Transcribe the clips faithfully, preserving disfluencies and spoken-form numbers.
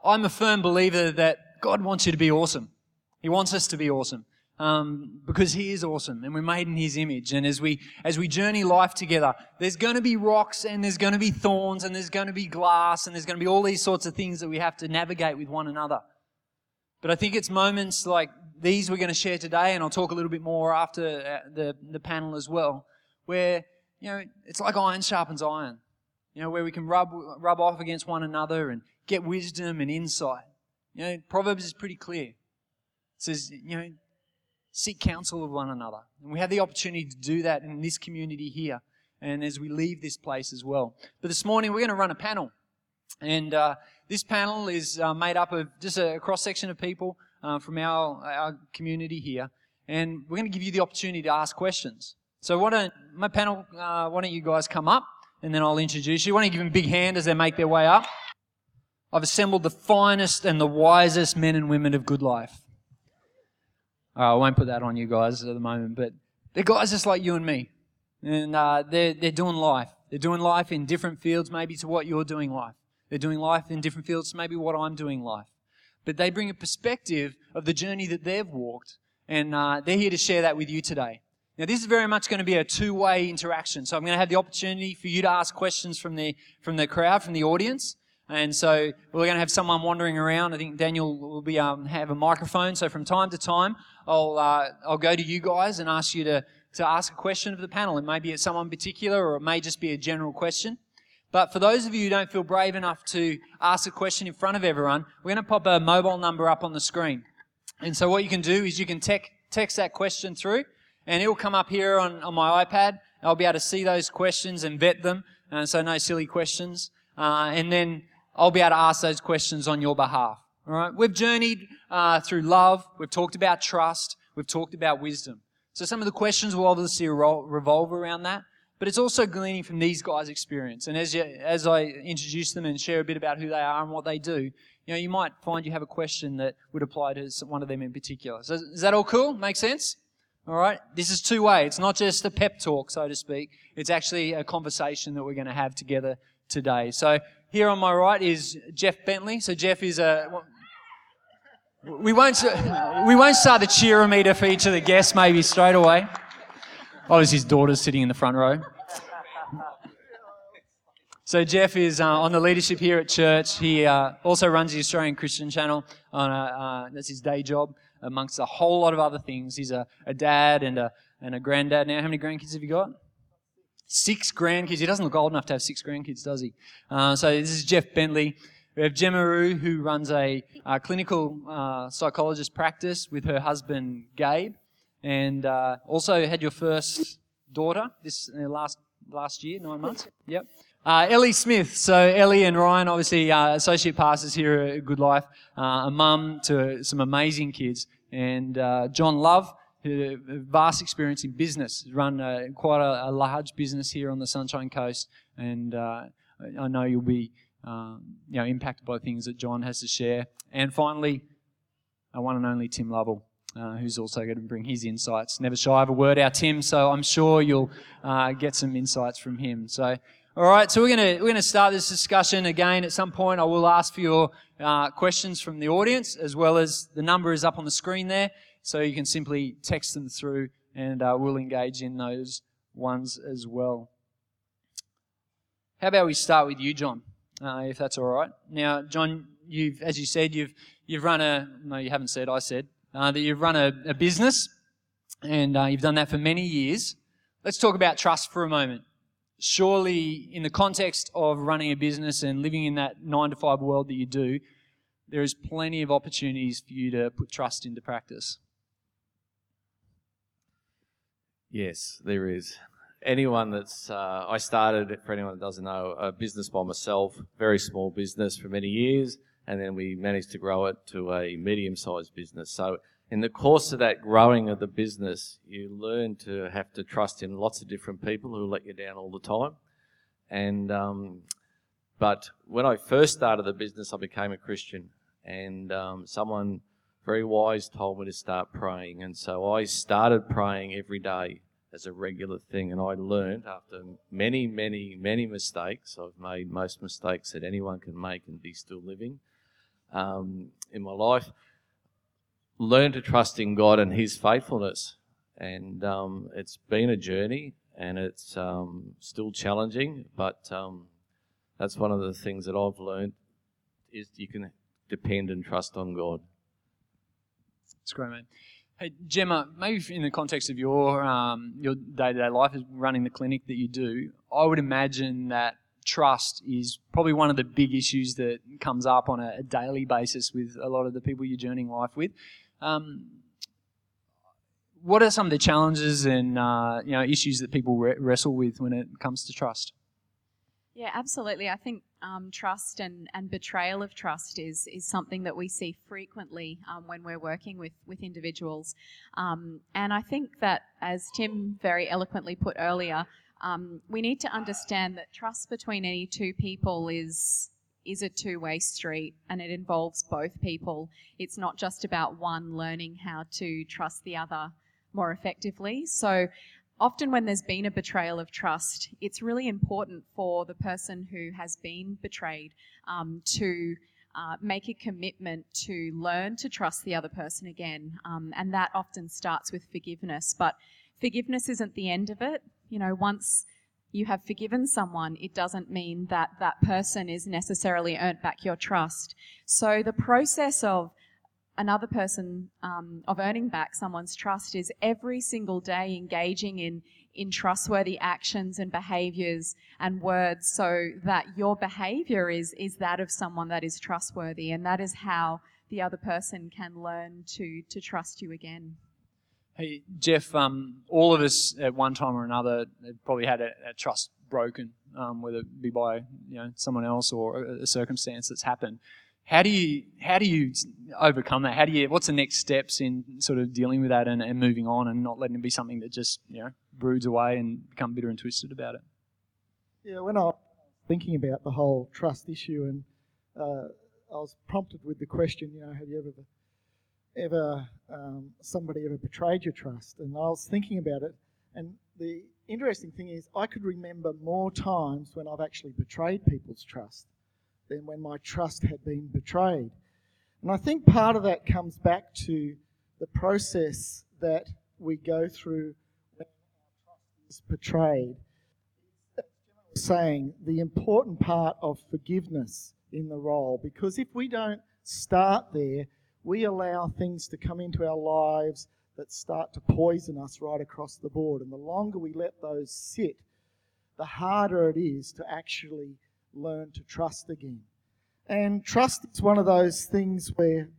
I'm a firm believer that God wants you to be awesome. He wants us to be awesome. Um, because He is awesome and we're made in His image. And as we as we journey life together, there's going to be rocks and there's going to be thorns and there's going to be glass and there's going to be all these sorts of things that we have to navigate with one another. But I think it's moments like these we're going to share today, and I'll talk a little bit more after the, the panel as well, where, you know, it's like iron sharpens iron, you know, where we can rub rub off against one another and get wisdom and insight. You know, Proverbs is pretty clear. It says, you know, seek counsel of one another. And we have the opportunity to do that in this community here and as we leave this place as well. But this morning we're going to run a panel. And uh, this panel is uh, made up of just a cross-section of people uh, from our, our community here. And we're going to give you the opportunity to ask questions. So why don't, my panel, uh, why don't you guys come up and then I'll introduce you. Why don't you give them a big hand as they make their way up. I've assembled the finest and the wisest men and women of Good Life. All right, I won't put that on you guys at the moment, but they're guys just like you and me. And uh, they're, they're doing life. They're doing life in different fields maybe to what you're doing life. They're doing life in different fields to maybe what I'm doing life. But they bring a perspective of the journey that they've walked, and uh, they're here to share that with you today. Now, this is very much going to be a two-way interaction. So I'm going to have the opportunity for you to ask questions from the from the crowd, from the audience. And so we're going to have someone wandering around. I think Daniel will be um, have a microphone. So from time to time, I'll uh, I'll go to you guys and ask you to, to ask a question of the panel. It may be at someone particular, or it may just be a general question. But for those of you who don't feel brave enough to ask a question in front of everyone, we're going to pop a mobile number up on the screen. And so what you can do is you can te- text that question through, and it will come up here on, on my iPad. I'll be able to see those questions and vet them, uh, so no silly questions. Uh, and then I'll be able to ask those questions on your behalf. All right? We've journeyed uh, through love. We've talked about trust. We've talked about wisdom. So some of the questions will obviously revolve around that. But it's also gleaning from these guys' experience. And as you, as I introduce them and share a bit about who they are and what they do, you know, you might find you have a question that would apply to one of them in particular. So is that all cool? Make sense? All right? This is two-way. It's not just a pep talk, so to speak. It's actually a conversation that we're going to have together today. So here on my right is Jeff Bentley. So Jeff is a... We won't, we won't start the cheerometer for each of the guests maybe straight away. Obviously his daughter's sitting in the front row. So Jeff is uh, on the leadership here at church. He uh, also runs the Australian Christian Channel. On a, uh, that's his day job, amongst a whole lot of other things. He's a, a dad and a and a granddad now. How many grandkids have you got? Six grandkids. He doesn't look old enough to have six grandkids, does he? Uh, so this is Jeff Bentley. We have Gemma Rue, who runs a, a clinical uh, psychologist practice with her husband, Gabe. And uh, also had your first daughter this uh, last last year, nine months. Yep. Uh, Ellie Smith. So Ellie and Ryan, obviously uh, associate pastors here at Good Life, uh, a mum to some amazing kids. And uh, John Love, who has vast experience in business, run uh, quite a, a large business here on the Sunshine Coast. And uh, I know you'll be um, you know impacted by things that John has to share. And finally, our one and only Tim Lovell. Uh, who's also going to bring his insights. Never shy of a word, our Tim, so I'm sure you'll uh, get some insights from him. So, all right, so we're going to we're going to start this discussion again. At some point, I will ask for your uh, questions from the audience, as well as the number is up on the screen there, so you can simply text them through, and uh, we'll engage in those ones as well. How about we start with you, John, uh, if that's all right. Now, John, you've as you said, you've you've run a no, you haven't said. I said. Uh, that you've run a, a business, and uh, you've done that for many years. Let's talk about trust for a moment. Surely, in the context of running a business and living in that nine to five world that you do, there is plenty of opportunities for you to put trust into practice. Yes, there is. Anyone that's, uh, I started, for anyone that doesn't know, a business by myself, very small business for many years. And then we managed to grow it to a medium-sized business. So in the course of that growing of the business, you learn to have to trust in lots of different people who let you down all the time. And um, but when I first started the business, I became a Christian. And um, someone very wise told me to start praying. And so I started praying every day as a regular thing. And I learned after many, many, many mistakes, I've made most mistakes that anyone can make and be still living. um, in my life. Learn to trust in God and His faithfulness. And um, it's been a journey, and it's um, still challenging, but um, that's one of the things that I've learned is you can depend and trust on God. That's great, mate. Hey, Gemma, maybe in the context of your um, your day-to-day life as running the clinic that you do, I would imagine that trust is probably one of the big issues that comes up on a, a daily basis with a lot of the people you're journeying life with. Um, what are some of the challenges and uh, you know issues that people re- wrestle with when it comes to trust? Yeah, absolutely. I think um, trust and, and betrayal of trust is is something that we see frequently um, when we're working with, with individuals. Um, and I think that, as Tim very eloquently put earlier, um, we need to understand that trust between any two people is is a two-way street, and it involves both people. It's not just about one learning how to trust the other more effectively. So often when there's been a betrayal of trust, it's really important for the person who has been betrayed um, to uh, make a commitment to learn to trust the other person again. Um, and that often starts with forgiveness. But forgiveness isn't the end of it. You know, once you have forgiven someone, it doesn't mean that that person is necessarily earned back your trust. So the process of another person, um, of earning back someone's trust is every single day engaging in, in trustworthy actions and behaviours and words so that your behaviour is, is that of someone that is trustworthy, and that is how the other person can learn to, to trust you again. Hey, Jeff, um, all of us at one time or another have probably had a, a trust broken, um, whether it be by you know someone else or a, a circumstance that's happened. How do you how do you overcome that? How do you? What's the next steps in sort of dealing with that and, and moving on and not letting it be something that just you know broods away and become bitter and twisted about it? Yeah, when I was thinking about the whole trust issue, and uh, I was prompted with the question, you know, have you ever ever um, somebody ever betrayed your trust? And I was thinking about it, and the interesting thing is I could remember more times when I've actually betrayed people's trust than when my trust had been betrayed. And I think part of that comes back to the process that we go through when our trust is betrayed. Saying the important part of forgiveness in the role, because if we don't start there, we allow things to come into our lives that start to poison us right across the board. And the longer we let those sit, the harder it is to actually learn to trust again. And trust is one of those things where,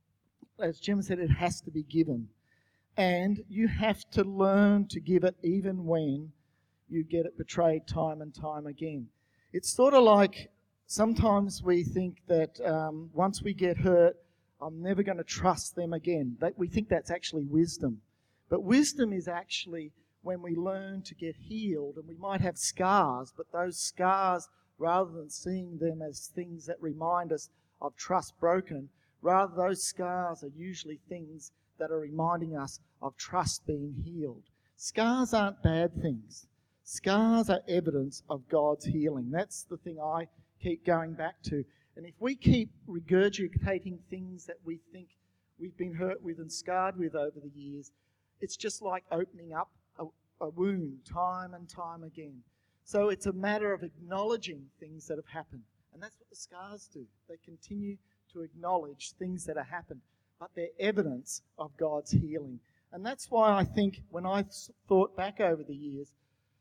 as Jim said, it has to be given. And you have to learn to give it even when you get it betrayed time and time again. It's sort of like sometimes we think that um, once we get hurt, I'm never going to trust them again. That we think that's actually wisdom. But wisdom is actually when we learn to get healed, and we might have scars, but those scars, rather than seeing them as things that remind us of trust broken, rather those scars are usually things that are reminding us of trust being healed. Scars aren't bad things. Scars are evidence of God's healing. That's the thing I keep going back to. And if we keep regurgitating things that we think we've been hurt with and scarred with over the years, it's just like opening up a, a wound time and time again. So it's a matter of acknowledging things that have happened. And that's what the scars do. They continue to acknowledge things that have happened, but they're evidence of God's healing. And that's why I think when I thought back over the years,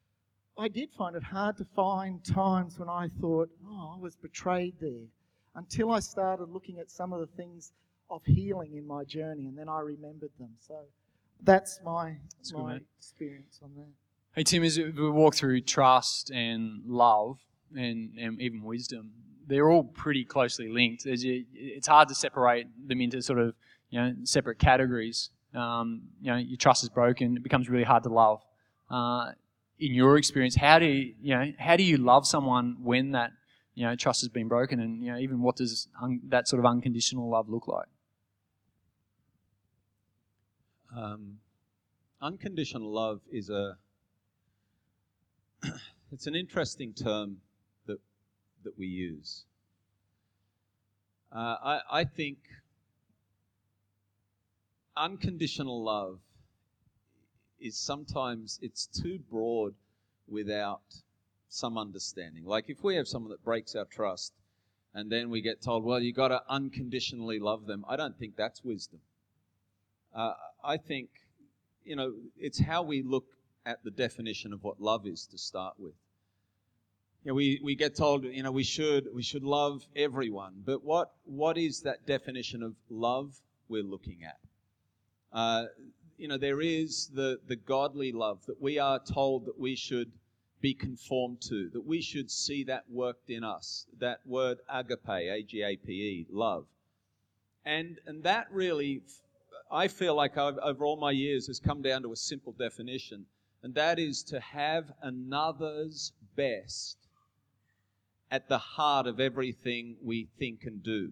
I did find it hard to find times when I thought, oh, I was betrayed there, until I started looking at some of the things of healing in my journey, and then I remembered them. So that's my, that's my good, experience on that. Hey, Tim, as we walk through trust and love and, and even wisdom, they're all pretty closely linked. As you, it's hard to separate them into sort of, you know, separate categories. Um, you know, your trust is broken. It becomes really hard to love. Uh, in your experience, how do you, you know, how do you love someone when that, you know, trust has been broken? And, you know, even what does un- that sort of unconditional love look like? Um, unconditional love is a it's an interesting term that that we use. Uh, I, I think unconditional love is sometimes, it's too broad without some understanding. Like if we have someone that breaks our trust and then we get told, well, you got to unconditionally love them, I don't think that's wisdom. Uh, I think, you know, it's how we look at the definition of what love is to start with. You know, we, we get told, you know, we should we should love everyone. But what what is that definition of love we're looking at? Uh, you know, there is the, the godly love that we are told that we should be conformed to, that we should see that worked in us. That word agape, A G A P E, love. And, and that really, I feel like I've, over all my years, has come down to a simple definition. And that is to have another's best at the heart of everything we think and do.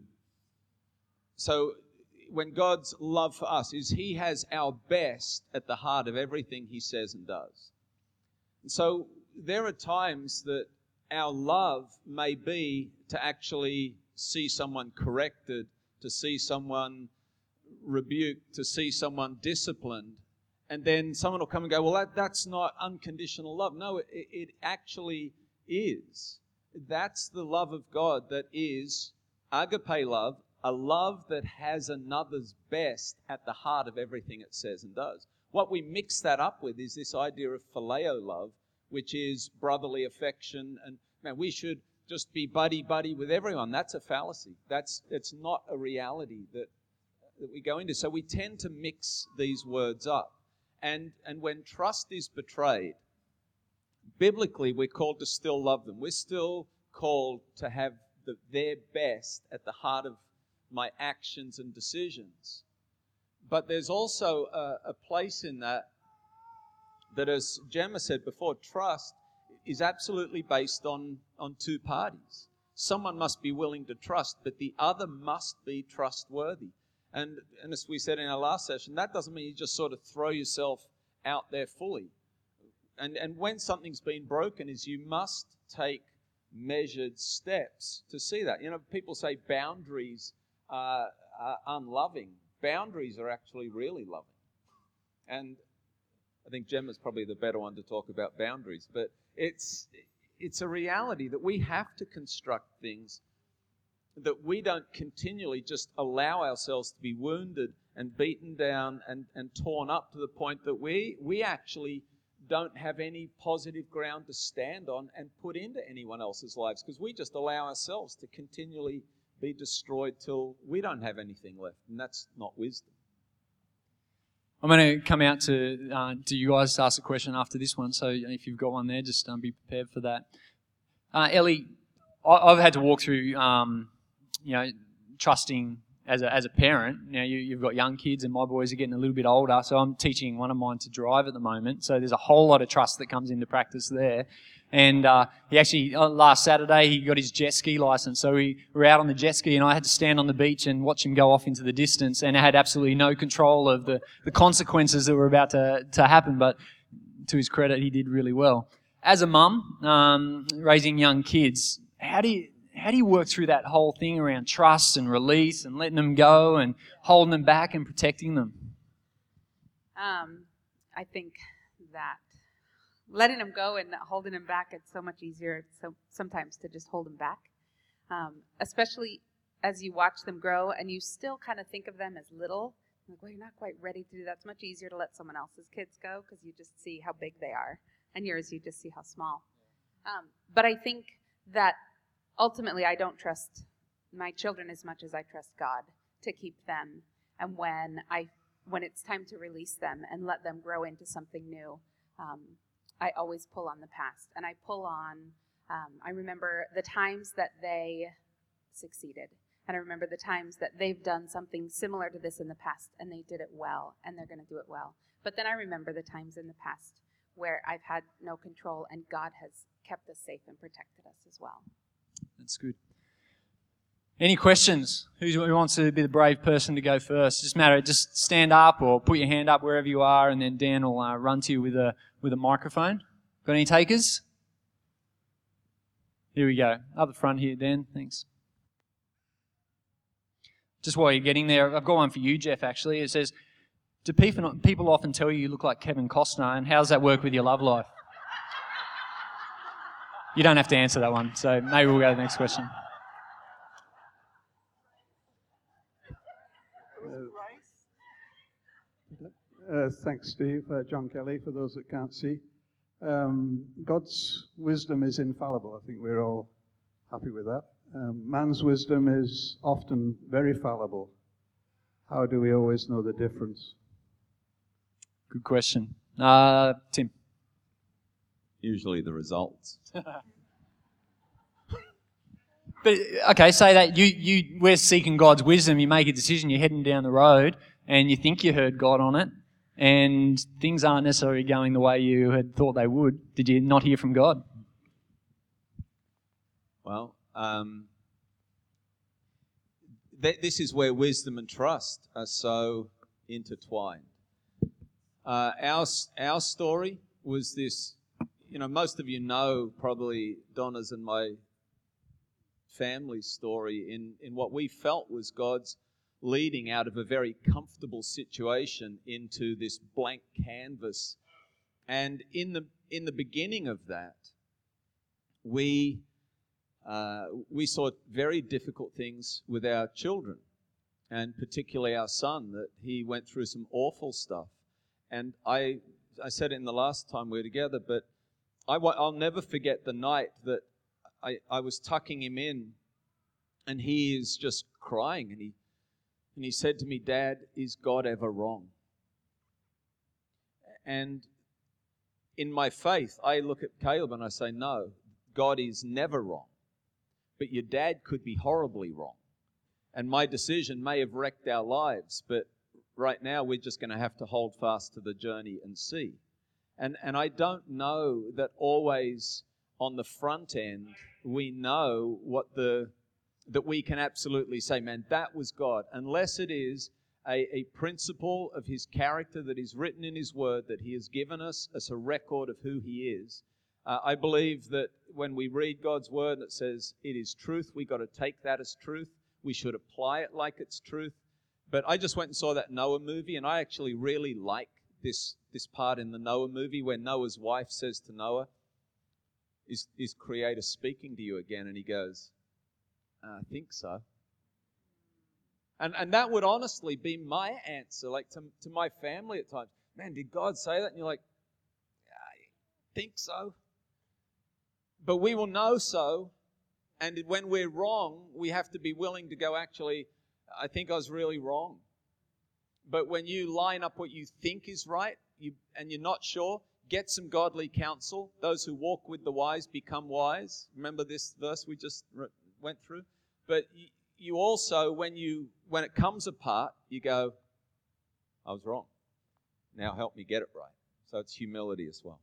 So when God's love for us is He has our best at the heart of everything He says and does. And so there are times that our love may be to actually see someone corrected, to see someone rebuked, to see someone disciplined. And then someone will come and go, well, that, that's not unconditional love. No, it, it actually is. That's the love of God that is agape love, a love that has another's best at the heart of everything it says and does. What we mix that up with is this idea of phileo love, which is brotherly affection. And man, we should just be buddy-buddy with everyone. That's a fallacy. That's it's not a reality that, that we go into. So we tend to mix these words up. And, and when trust is betrayed, biblically, we're called to still love them. We're still called to have the, their best at the heart of my actions and decisions. But there's also a, a place in that, that as Gemma said before, trust is absolutely based on, on two parties. Someone must be willing to trust, but the other must be trustworthy. And, and as we said in our last session, that doesn't mean you just sort of throw yourself out there fully. And, and when something's been broken is you must take measured steps to see that. You know, people say boundaries are, are unloving. Boundaries are actually really loving. And I think Gemma's probably the better one to talk about boundaries. But it's it's a reality that we have to construct things that we don't continually just allow ourselves to be wounded and beaten down and, and torn up to the point that we we actually don't have any positive ground to stand on and put into anyone else's lives, because we just allow ourselves to continually be destroyed till we don't have anything left, and that's not wisdom. I'm going to come out to uh, to you guys to ask a question after this one, so if you've got one there, just um, be prepared for that. Uh, Ellie, I, I've had to walk through, um, you know, trusting as a as a parent. You know, you, you've got young kids, and my boys are getting a little bit older, so I'm teaching one of mine to drive at the moment. So there's a whole lot of trust that comes into practice there. And uh, he actually, uh, last Saturday, he got his jet ski license. So we were out on the jet ski, and I had to stand on the beach and watch him go off into the distance, and I had absolutely no control of the, the consequences that were about to, to happen. But to his credit, he did really well. As a mum, um, raising young kids, how do you how do you work through that whole thing around trust and release and letting them go and holding them back and protecting them? Um, I think that letting them go and holding them back, it's so much easier so sometimes to just hold them back, um, especially as you watch them grow and you still kind of think of them as little. Like, well, you're not quite ready to do that. It's much easier to let someone else's kids go because you just see how big they are, and yours, you just see how small. Um, but I think that ultimately I don't trust my children as much as I trust God to keep them. And when I when it's time to release them and let them grow into something new, um, I always pull on the past. And I pull on, um, I remember the times that they succeeded. And I remember the times that they've done something similar to this in the past, and they did it well, and they're going to do it well. But then I remember the times in the past where I've had no control, and God has kept us safe and protected us as well. That's good. Any questions? Who's, who wants to be the brave person to go first? Just matter. Just stand up or put your hand up wherever you are, and then Dan will uh, run to you with a with a microphone. Got any takers? Here we go. Up the front here, Dan. Thanks. Just while you're getting there, I've got one for you, Jeff, actually. It says, do people, people often tell you you look like Kevin Costner, and how does that work with your love life? You don't have to answer that one, so maybe we'll go to the next question. Uh, thanks, Steve. Uh, John Kelly, for those that can't see. Um, God's wisdom is infallible. I think we're all happy with that. Um, man's wisdom is often very fallible. How do we always know the difference? Good question. Uh, Tim. Usually the results. But okay, say that you you we're seeking God's wisdom. You make a decision. You're heading down the road, and you think you heard God on it, and things aren't necessarily going the way you had thought they would. Did you not hear from God? Well, um, th- this is where wisdom and trust are so intertwined. Uh, our our story was this. You know, most of you know probably Donna's and my family's story in, in what we felt was God's leading out of a very comfortable situation into this blank canvas. And in the in the beginning of that, we uh, we saw very difficult things with our children, and particularly our son, that he went through some awful stuff. And I I said it in the last time we were together, but I, I'll never forget the night that I, I was tucking him in, and he is just crying, and he and he said to me, "Dad, is God ever wrong?" And in my faith, I look at Caleb and I say, "No, God is never wrong. But your dad could be horribly wrong. And my decision may have wrecked our lives, but right now we're just going to have to hold fast to the journey and see." And and I don't know that always on the front end we know what the that we can absolutely say, man, that was God, unless it is a, a principle of His character that is written in His Word that He has given us as a record of who He is. Uh, I believe that when we read God's Word that says it is truth, we've got to take that as truth. We should apply it like it's truth. But I just went and saw that Noah movie, and I actually really like this this part in the Noah movie where Noah's wife says to Noah, is, is Creator speaking to you again? And he goes, I think so. And and that would honestly be my answer, like to, to my family at times. Man, did God say that? And you're like, I think so. But we will know so. And when we're wrong, we have to be willing to go, actually, I think I was really wrong. But when you line up what you think is right, you and you're not sure, get some godly counsel. Those who walk with the wise become wise. Remember this verse we just re- went through? But you, you also, when you when it comes apart, you go, I was wrong. Now help me get it right. So it's humility as well.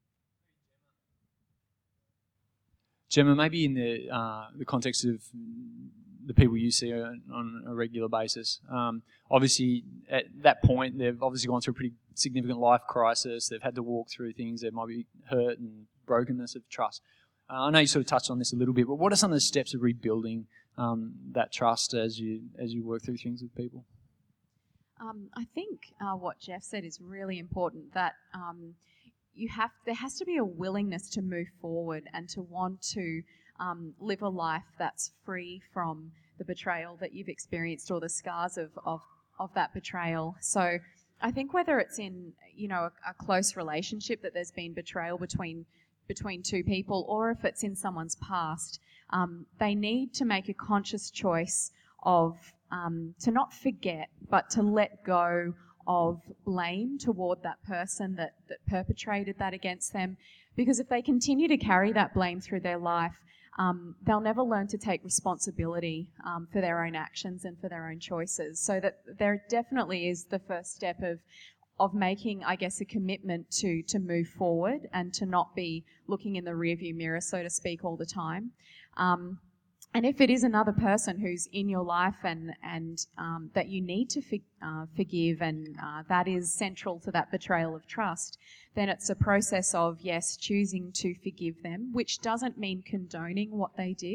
Gemma, maybe in the uh, the context of the people you see on, on a regular basis, um, obviously at that point they've obviously gone through a pretty significant life crisis. They've had to walk through things. There might be hurt and brokenness of trust. Uh, I know you sort of touched on this a little bit, but what are some of the steps of rebuilding um, that trust as you as you work through things with people? Um, I think uh, what Jeff said is really important. That um, you have there has to be a willingness to move forward and to want to um, live a life that's free from the betrayal that you've experienced or the scars of of, of that betrayal. So I think whether it's in you know a, a close relationship that there's been betrayal between between two people, or if it's in someone's past, um, they need to make a conscious choice of um, to not forget, but to let go of blame toward that person that, that perpetrated that against them. Because if they continue to carry that blame through their life, um, they'll never learn to take responsibility um, for their own actions and for their own choices. So that there definitely is the first step of of making, I guess, a commitment to to move forward and to not be looking in the rearview mirror, so to speak, all the time. Um, and if it is another person who's in your life and and um, that you need to for, uh, forgive, and uh, that is central to that betrayal of trust, then it's a process of, yes, choosing to forgive them, which doesn't mean condoning what they did.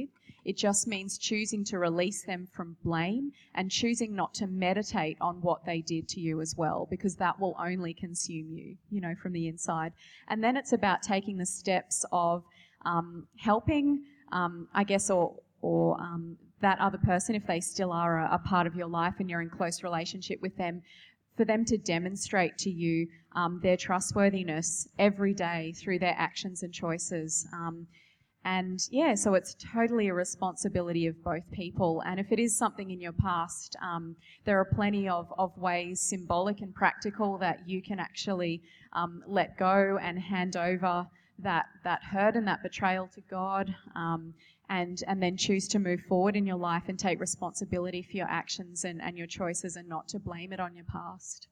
It just means choosing to release them from blame and choosing not to meditate on what they did to you as well, because that will only consume you, you know, from the inside. And then it's about taking the steps of um, helping, um, I guess, or or um, that other person, if they still are a, a part of your life and you're in close relationship with them, for them to demonstrate to you um, their trustworthiness every day through their actions and choices. Um, and yeah, so it's totally a responsibility of both people. And if it is something in your past, um, there are plenty of, of ways, symbolic and practical, that you can actually um, let go and hand over that that hurt and that betrayal to God, um, and and then choose to move forward in your life and take responsibility for your actions and, and your choices, and not to blame it on your past.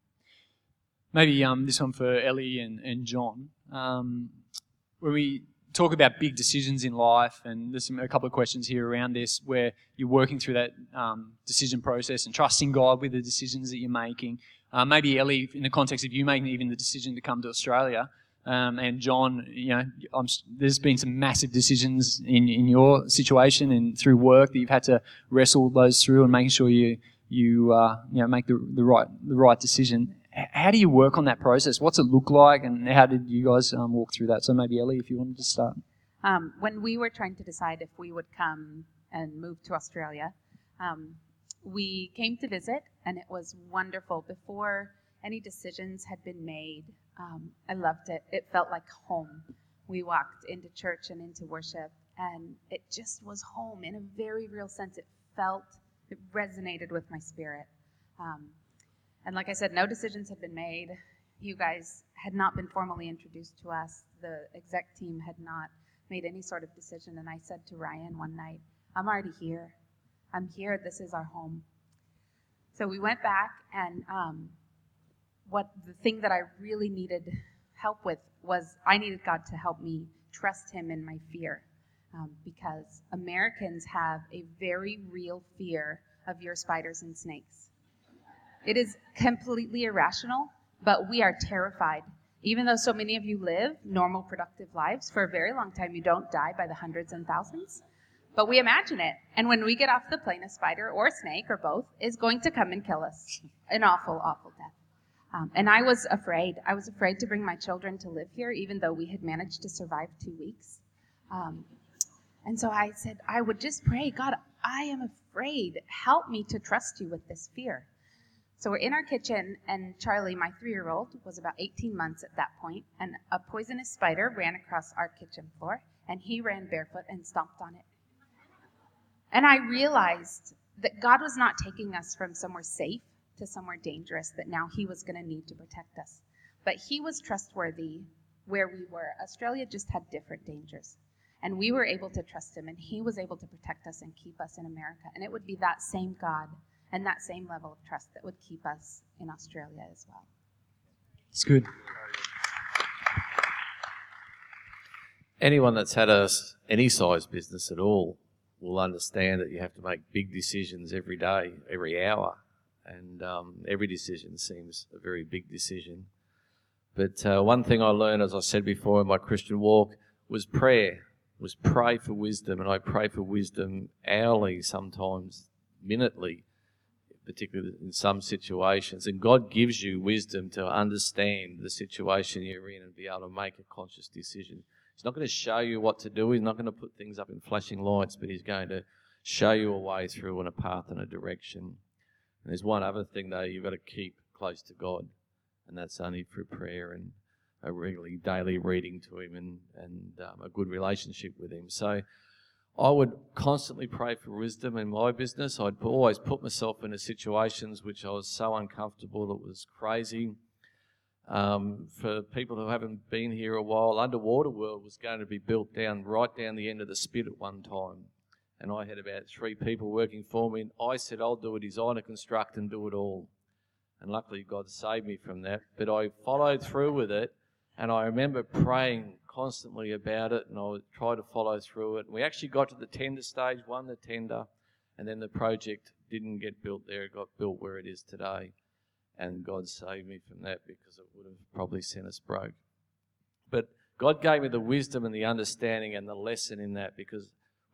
Maybe um, this one for Ellie and, and John. Um, when we talk about big decisions in life, and there's some, a couple of questions here around this, where you're working through that um, decision process and trusting God with the decisions that you're making. Uh, maybe Ellie, in the context of you making even the decision to come to Australia, Um, and John, you know, I'm, there's been some massive decisions in, in your situation and through work that you've had to wrestle those through and making sure you you uh, you know make the the right the right decision. H- how do you work on that process? What's it look like, and how did you guys um, walk through that? So maybe Ellie, if you wanted to start. Um, when we were trying to decide if we would come and move to Australia, um, we came to visit, and it was wonderful. Before any decisions had been made, Um, I loved it. It felt like home. We walked into church and into worship, and it just was home in a very real sense. It felt, it resonated with my spirit. Um, and like I said, no decisions had been made. You guys had not been formally introduced to us. The exec team had not made any sort of decision. And I said to Ryan one night, I'm already here. I'm here. This is our home. So we went back, and um, what the thing that I really needed help with was I needed God to help me trust him in my fear, um, because Americans have a very real fear of your spiders and snakes. It is completely irrational, but we are terrified. Even though so many of you live normal, productive lives, for a very long time you don't die by the hundreds and thousands, but we imagine it. And when we get off the plane, a spider or a snake or both is going to come and kill us. An awful, awful death. Um, and I was afraid. I was afraid to bring my children to live here, even though we had managed to survive two weeks. Um, and so I said, I would just pray, God, I am afraid. Help me to trust you with this fear. So we're in our kitchen, and Charlie, my three-year-old, was about eighteen months at that point, and a poisonous spider ran across our kitchen floor, and he ran barefoot and stomped on it. And I realized that God was not taking us from somewhere safe to somewhere dangerous, that now he was going to need to protect us. But he was trustworthy where we were. Australia just had different dangers. And we were able to trust him, and he was able to protect us and keep us in America. And it would be that same God and that same level of trust that would keep us in Australia as well. It's good. Anyone that's had a, any size business at all will understand that you have to make big decisions every day, every hour. And um, every decision seems a very big decision. But uh, one thing I learned, as I said before, in my Christian walk was prayer, was pray for wisdom. And I pray for wisdom hourly, sometimes minutely, particularly in some situations. And God gives you wisdom to understand the situation you're in and be able to make a conscious decision. He's not going to show you what to do. He's not going to put things up in flashing lights, but he's going to show you a way through and a path and a direction. And there's one other thing, though, you've got to keep close to God, and that's only through prayer and a regularly daily reading to him and, and um, a good relationship with him. So I would constantly pray for wisdom in my business. I'd always put myself into situations which I was so uncomfortable that was crazy. Um, for people who haven't been here a while, Underwater World was going to be built down right down the end of the spit at one time. And I had about three people working for me, and I said, I'll do a design and construct and do it all. And luckily God saved me from that. But I followed through with it, and I remember praying constantly about it, and I would try to follow through it. And we actually got to the tender stage, won the tender, and then the project didn't get built there. It got built where it is today. And God saved me from that, because it would have probably sent us broke. But God gave me the wisdom and the understanding and the lesson in that, because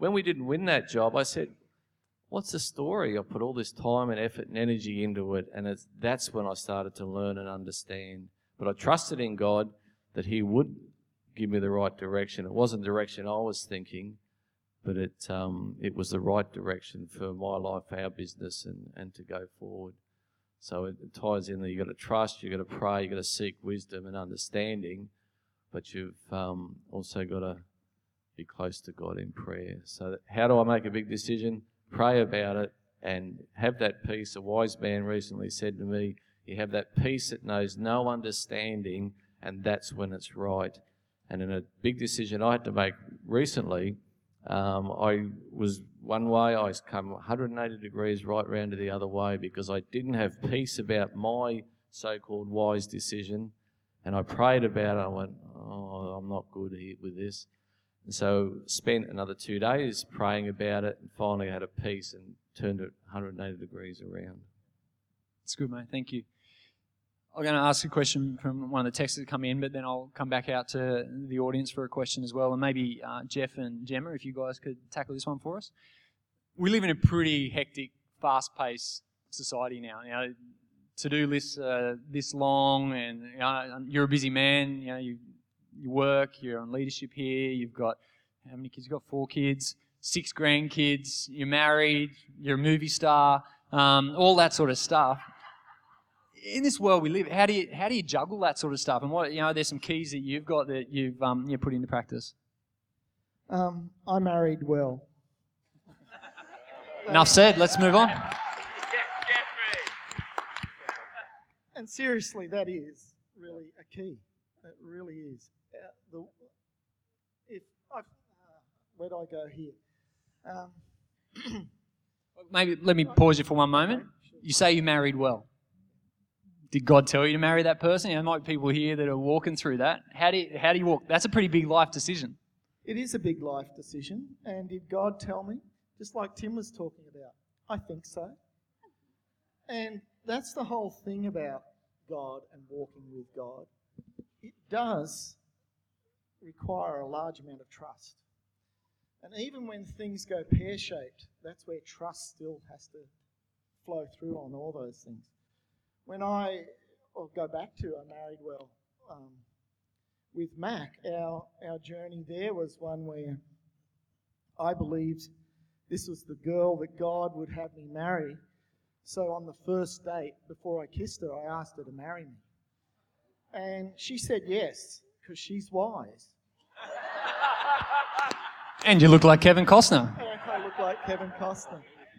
when we didn't win that job, I said, what's the story? I put all this time and effort and energy into it, and it's, that's when I started to learn and understand. But I trusted in God that He would give me the right direction. It wasn't the direction I was thinking, but it um, it was the right direction for my life, our business, and, and to go forward. So it, it ties in that you've got to trust, you've got to pray, you've got to seek wisdom and understanding, but you've um, also got to be close to God in prayer. So that, how do I make a big decision? Pray about it and have that peace. A wise man recently said to me, you have that peace that knows no understanding, and that's when it's right. And in a big decision I had to make recently, um, I was one way, I come one hundred eighty degrees right round to the other way because I didn't have peace about my so-called wise decision. And I prayed about it. I went, oh, I'm not good here with this. And so spent another two days praying about it and finally had a peace and turned it one hundred eighty degrees around. That's good, mate. Thank you. I'm going to ask a question from one of the texts that come in, but then I'll come back out to the audience for a question as well. And maybe uh, Jeff and Gemma, if you guys could tackle this one for us. We live in a pretty hectic, fast-paced society now. You know, to-do lists are this long, and you know, you're a busy man. You know, you you work, you're on leadership here. You've got how many kids? You've got four kids, six grandkids. You're married. You're a movie star. Um, all that sort of stuff. In this world we live, how do you how do you juggle that sort of stuff? And what you know, there's some keys that you've got that you've um, you put into practice. Um, I married well. Enough said. Let's move on. And seriously, that is really a key. It really is. Uh, the, if I, uh, where do I go here? Um, Maybe let me pause you for one moment. You say you married well. Did God tell you to marry that person? You know, there might be people here that are walking through that. How do you, how do you walk? That's a pretty big life decision. It is a big life decision. And did God tell me? Just like Tim was talking about. I think so. And that's the whole thing about God and walking with God. It does require a large amount of trust. And even when things go pear-shaped, that's where trust still has to flow through on all those things. When I, or go back to, I married well um, with Mac, our, our journey there was one where I believed this was the girl that God would have me marry. So on the first date, before I kissed her, I asked her to marry me. And she said yes, because she's wise. And you look like Kevin Costner. And I look like Kevin Costner.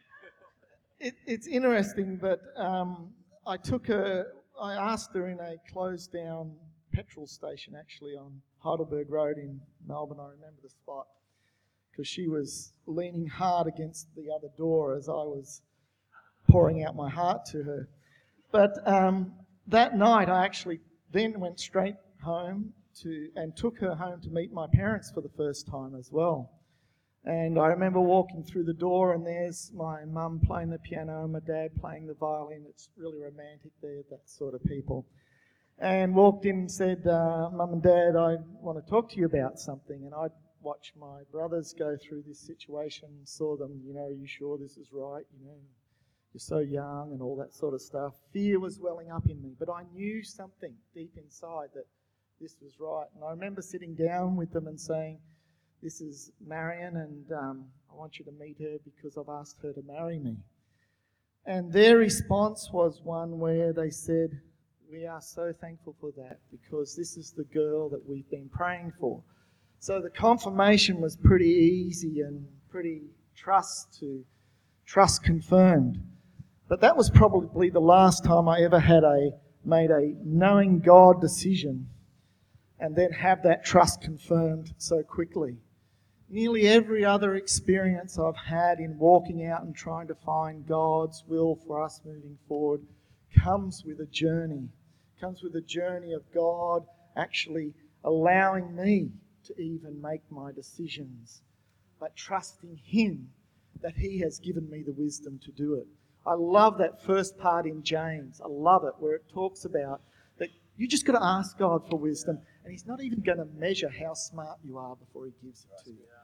It, it's interesting, but um, I took her, I asked her in a closed down petrol station actually on Heidelberg Road in Melbourne. I remember the spot because she was leaning hard against the other door as I was pouring out my heart to her. But um, that night I actually then went straight home to and took her home to meet my parents for the first time as well. And I remember walking through the door and there's my mum playing the piano and my dad playing the violin. It's really romantic there, that sort of people. And walked in and said, uh, Mum and Dad, I want to talk to you about something. And I'd watched my brothers go through this situation, saw them, you know, are you sure this is right? You know, you're so young and all that sort of stuff. Fear was welling up in me, but I knew something deep inside that this was right. And I remember sitting down with them and saying, this is Marion, and um, I want you to meet her because I've asked her to marry me. And their response was one where they said, we are so thankful for that because this is the girl that we've been praying for. So the confirmation was pretty easy and pretty trust to trust confirmed. But that was probably the last time I ever had a made a knowing God decision and then have that trust confirmed so quickly. Nearly every other experience I've had in walking out and trying to find God's will for us moving forward comes with a journey. Comes with a journey of God actually allowing me to even make my decisions, but trusting Him that He has given me the wisdom to do it. I love that first part in James. I love it where it talks about that you just got to ask God for wisdom and He's not even going to measure how smart you are before He gives it to you.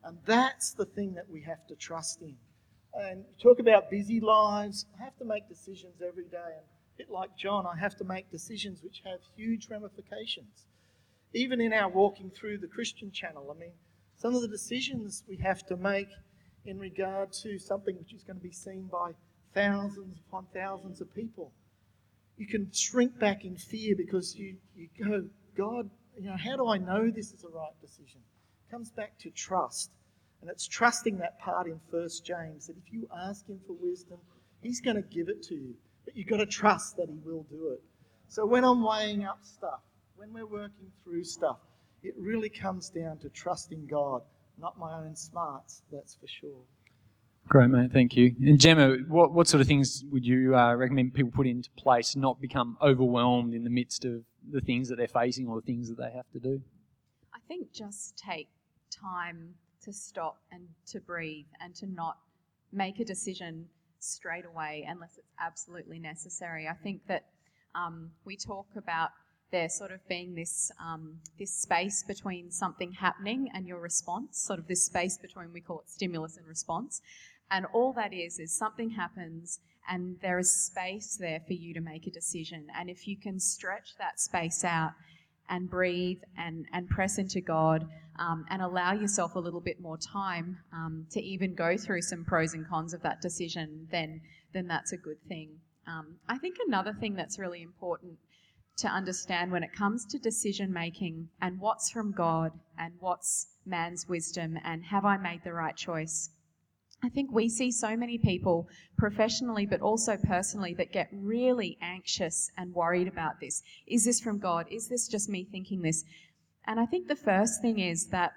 And that's the thing that we have to trust in. And you talk about busy lives. I have to make decisions every day. And a bit like John, I have to make decisions which have huge ramifications. Even in our walking through the Christian channel, I mean, some of the decisions we have to make in regard to something which is going to be seen by thousands upon thousands of people. You can shrink back in fear because you, you go, God, you know, how do I know this is the right decision? It comes back to trust. And it's trusting that part in First James, that if you ask him for wisdom, he's going to give it to you. But you've got to trust that he will do it. So when I'm weighing up stuff, when we're working through stuff, it really comes down to trusting God, not my own smarts, that's for sure. Great, mate. Thank you. And Gemma, what, what sort of things would you uh, recommend people put into place to not become overwhelmed in the midst of the things that they're facing or the things that they have to do? I think just take time to stop and to breathe and to not make a decision straight away unless it's absolutely necessary. I think that um, we talk about there sort of being this um, this space between something happening and your response, sort of this space between, we call it stimulus and response. And all that is, is something happens and there is space there for you to make a decision. And if you can stretch that space out and breathe and, and press into God um, and allow yourself a little bit more time um, to even go through some pros and cons of that decision, then, then that's a good thing. Um, I think another thing that's really important to understand when it comes to decision making and what's from God and what's man's wisdom and have I made the right choice. I think we see so many people professionally but also personally that get really anxious and worried about this. Is this from God? Is this just me thinking this? And I think the first thing is that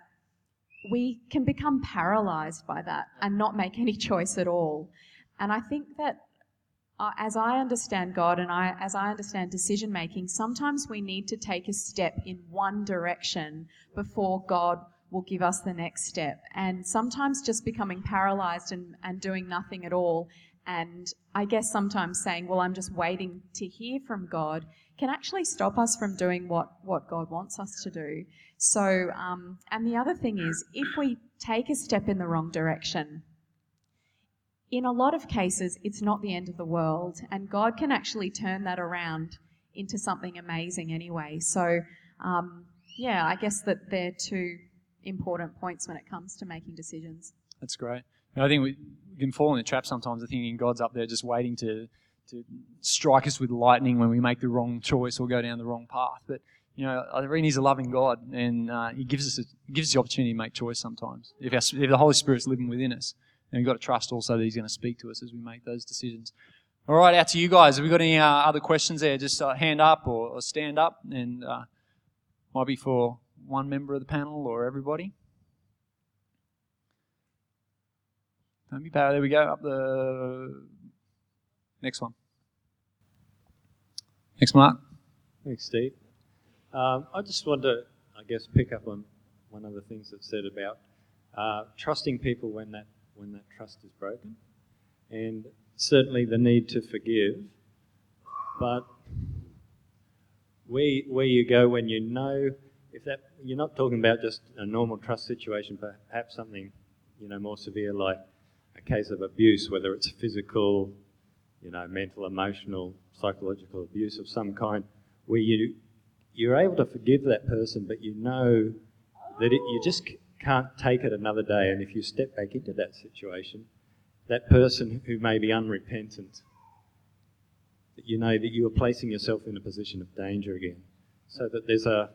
we can become paralyzed by that and not make any choice at all. And I think that uh, as I understand God and I, as I understand decision making, sometimes we need to take a step in one direction before God will give us the next step. And sometimes just becoming paralyzed and, and doing nothing at all, and I guess sometimes saying, well, I'm just waiting to hear from God, can actually stop us from doing what, what God wants us to do. So, um, and the other thing is, if we take a step in the wrong direction, in a lot of cases, it's not the end of the world, and God can actually turn that around into something amazing anyway. So, um, yeah, I guess that they're two important points when it comes to making decisions. That's great. I think we can fall in the trap sometimes of thinking God's up there just waiting to to strike us with lightning when we make the wrong choice or go down the wrong path. But you know, I think He's a loving God, and uh, He gives us a, gives us the opportunity to make choice sometimes. If, our, if the Holy Spirit's living within us, and we've got to trust also that He's going to speak to us as we make those decisions. All right, out to you guys. Have we got any uh, other questions there? Just uh, hand up or, or stand up, and uh, might be for one member of the panel or everybody. Don't be bad. There we go. Up the next one. Next, Mark. Thanks, Steve. Um, I just want to, I guess, pick up on one of the things that's said about uh, trusting people when that when that trust is broken, and certainly the need to forgive. But where where you go when you know, if that you're not talking about just a normal trust situation, but perhaps something, you know, more severe like a case of abuse, whether it's physical, you know, mental, emotional, psychological abuse of some kind, where you you're able to forgive that person, but you know that it, you just can't take it another day. And if you step back into that situation, that person who may be unrepentant, that you know that you are placing yourself in a position of danger again. So that there's a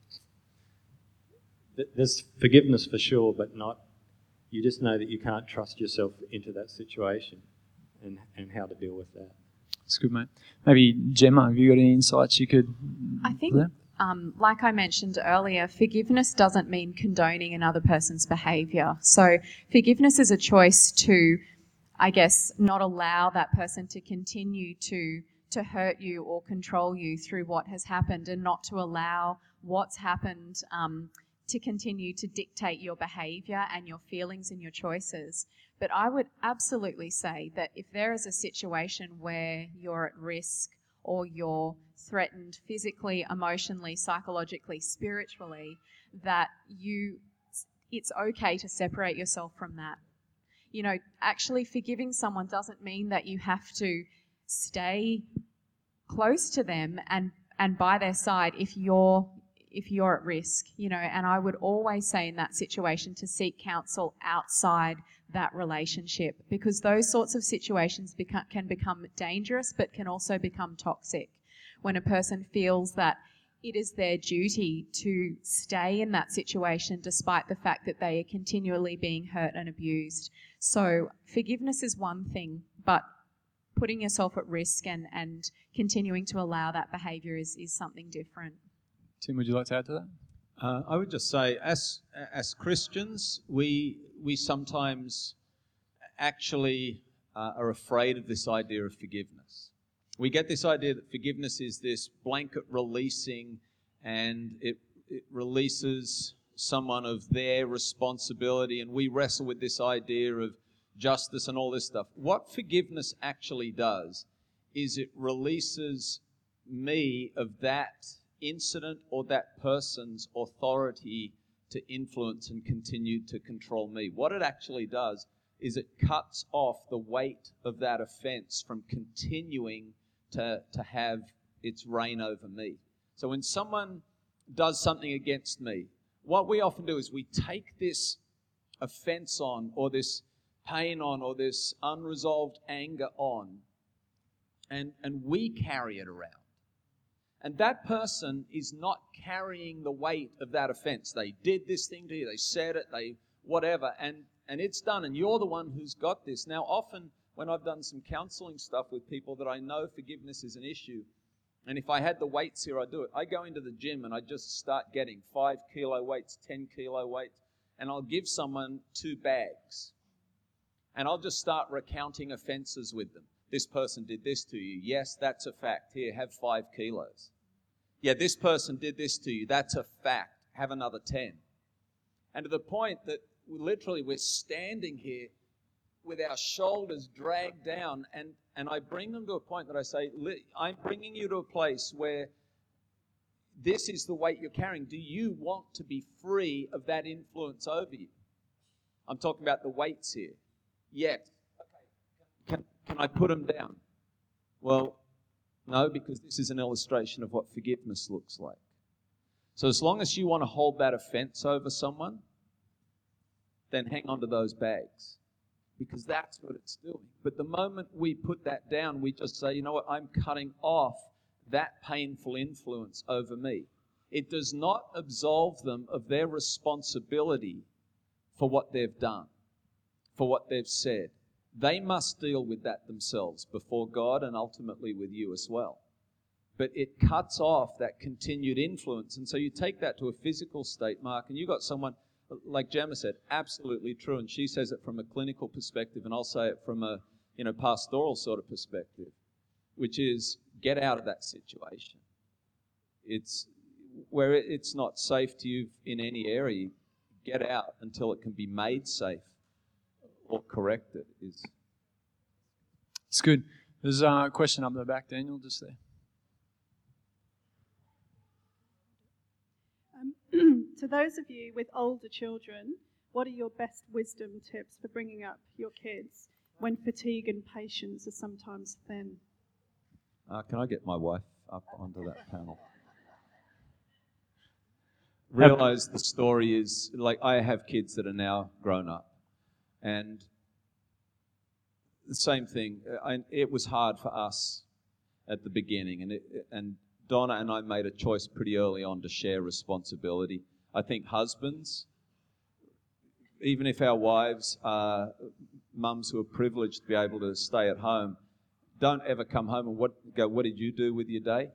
there's forgiveness for sure, but not, you just know that you can't trust yourself into that situation and, and how to deal with that. That's good, mate. Maybe Gemma, have you got any insights you could... I think, um, like I mentioned earlier, forgiveness doesn't mean condoning another person's behaviour. So forgiveness is a choice to, I guess, not allow that person to continue to to hurt you or control you through what has happened, and not to allow what's happened um, to continue to dictate your behaviour and your feelings and your choices. But I would absolutely say that if there is a situation where you're at risk or you're threatened physically, emotionally, psychologically, spiritually, that you, it's okay to separate yourself from that. You know, actually forgiving someone doesn't mean that you have to stay close to them and, and by their side if you're if you're at risk, you know, and I would always say in that situation to seek counsel outside that relationship, because those sorts of situations become, can become dangerous but can also become toxic when a person feels that it is their duty to stay in that situation despite the fact that they are continually being hurt and abused. So forgiveness is one thing, but putting yourself at risk and, and continuing to allow that behaviour is, is something different. Tim, would you like to add to that? Uh, I would just say, as as Christians, we we sometimes actually uh, are afraid of this idea of forgiveness. We get this idea that forgiveness is this blanket releasing, and it, it releases someone of their responsibility, and we wrestle with this idea of justice and all this stuff. What forgiveness actually does is it releases me of that incident or that person's authority to influence and continue to control me. What it actually does is it cuts off the weight of that offense from continuing to, to have its reign over me. So when someone does something against me, what we often do is we take this offense on, or this pain on, or this unresolved anger on, and, and we carry it around. And that person is not carrying the weight of that offense. They did this thing to you, they said it, they whatever, and, and it's done, and you're the one who's got this. Now, often when I've done some counseling stuff with people that I know forgiveness is an issue, and if I had the weights here, I'd do it. I go into the gym and I just start getting five kilo weights, ten kilo weights, and I'll give someone two bags. And I'll just start recounting offenses with them. This person did this to you. Yes, that's a fact. Here, have five kilos. Yeah, this person did this to you. That's a fact. Have another ten. And to the point that we literally we're standing here with our shoulders dragged down, and, and I bring them to a point that I say, I'm bringing you to a place where this is the weight you're carrying. Do you want to be free of that influence over you? I'm talking about the weights here. Yes. Can, can I put them down? Well, no, because this is an illustration of what forgiveness looks like. So as long as you want to hold that offense over someone, then hang on to those bags, because that's what it's doing. But the moment we put that down, we just say, you know what, I'm cutting off that painful influence over me. It does not absolve them of their responsibility for what they've done, for what they've said. They must deal with that themselves before God and ultimately with you as well. But it cuts off that continued influence. And so you take that to a physical state, Mark, and you've got someone, like Gemma said, absolutely true. And she says it from a clinical perspective, and I'll say it from a you know pastoral sort of perspective, which is get out of that situation. It's where it's not safe to you in any area, get out until it can be made safe or corrected. Is It's good. There's a question up the back, Daniel, just there. Um, to those of you with older children, what are your best wisdom tips for bringing up your kids when fatigue and patience are sometimes thin? Uh, can I get my wife up onto that panel? Realize the story is, like, I have kids that are now grown up. And the same thing, I, it was hard for us at the beginning. And, it, and Donna and I made a choice pretty early on to share responsibility. I think husbands, even if our wives are mums who are privileged to be able to stay at home, don't ever come home and what, go, what did you do with your day?